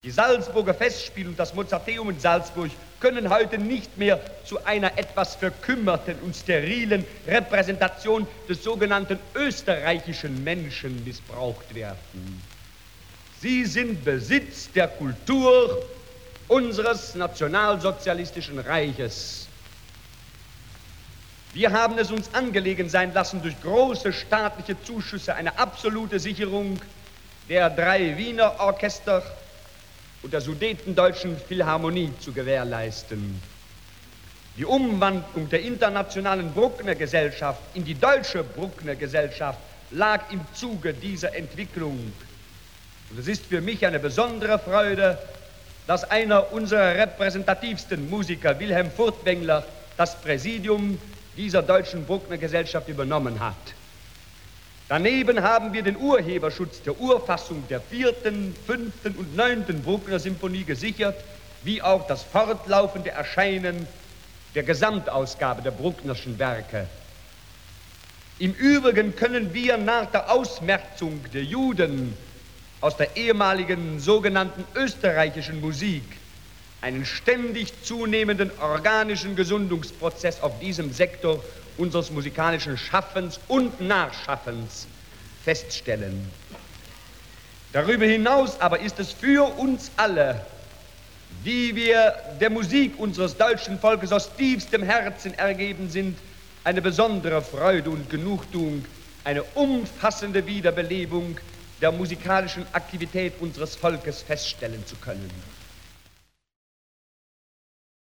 Die Salzburger Festspiele und das Mozarteum in Salzburg können heute nicht mehr zu einer etwas verkümmerten und sterilen Repräsentation des sogenannten österreichischen Menschen missbraucht werden. Sie sind Besitz der Kultur unseres nationalsozialistischen Reiches. Wir haben es uns angelegen sein lassen, durch große staatliche Zuschüsse eine absolute Sicherung der 3 Wiener Orchester und der Sudetendeutschen Philharmonie zu gewährleisten. Die Umwandlung der internationalen Bruckner Gesellschaft in die deutsche Bruckner Gesellschaft lag im Zuge dieser Entwicklung. Und es ist für mich eine besondere Freude, dass einer unserer repräsentativsten Musiker, Wilhelm Furtwängler, das Präsidium dieser deutschen Bruckner Gesellschaft übernommen hat. Daneben haben wir den Urheberschutz der Urfassung der 4., 5. und 9. Bruckner Symphonie gesichert, wie auch das fortlaufende Erscheinen der Gesamtausgabe der Brucknerschen Werke. Im Übrigen können wir nach der Ausmerzung der Juden aus der ehemaligen sogenannten österreichischen Musik einen ständig zunehmenden organischen Gesundungsprozess auf diesem Sektor unseres musikalischen Schaffens und Nachschaffens feststellen. Darüber hinaus aber ist es für uns alle, die wir der Musik unseres deutschen Volkes aus tiefstem Herzen ergeben sind, eine besondere Freude und Genugtuung, eine umfassende Wiederbelebung der musikalischen Aktivität unseres Volkes feststellen zu können.